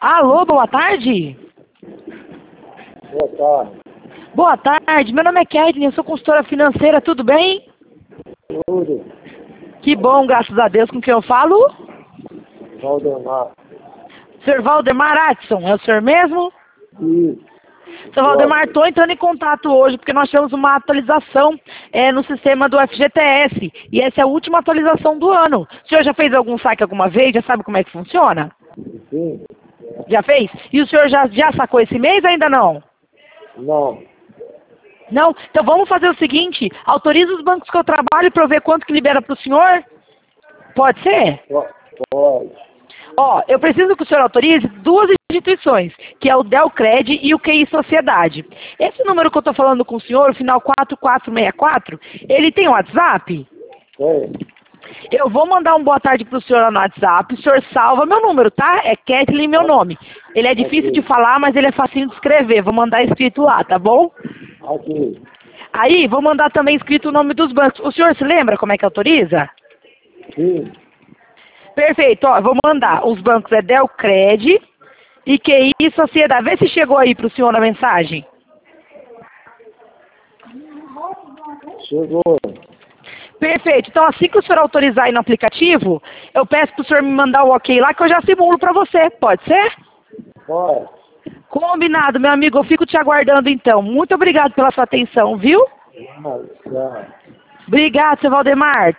Alô, boa tarde. Boa tarde. Boa tarde, meu nome é Kedney, eu sou consultora financeira, tudo bem? Tudo. Que bom, graças a Deus, com quem eu falo? Valdemar. Sr. Valdemar Atson, é o senhor mesmo? Isso. Sr. Valdemar, estou entrando em contato hoje porque nós tivemos uma atualização no sistema do FGTS e essa é a última atualização do ano. O senhor já fez algum saque alguma vez? Já sabe como é que funciona? Sim. Já fez? E o senhor já sacou esse mês ou ainda não? Não. Não? Então vamos fazer o seguinte, autoriza os bancos que eu trabalho para eu ver quanto que libera para o senhor? Pode ser? Pode. Ó, eu preciso que o senhor autorize duas instituições, que é o Delcred e o QI Sociedade. Esse número que eu estou falando com o senhor, o final 4464, ele tem WhatsApp? Tem. Eu vou mandar um boa tarde pro senhor lá no WhatsApp, o senhor salva meu número, tá? É Kathleen meu nome. Ele é difícil de falar, mas ele é facinho de escrever, vou mandar escrito lá, tá bom? Aqui. Aí, vou mandar também escrito o nome dos bancos. O senhor se lembra como é que autoriza? Sim. Perfeito, ó, vou mandar. Os bancos é Delcred e QI Sociedade. Vê se chegou aí pro senhor na mensagem. Chegou. Perfeito. Então, assim que o senhor autorizar aí no aplicativo, eu peço pro senhor me mandar o ok lá que eu já simulo pra você. Pode ser? Pode. Combinado, meu amigo. Eu fico te aguardando, então. Muito obrigado pela sua atenção, viu? Já. Obrigado, seu Valdemar.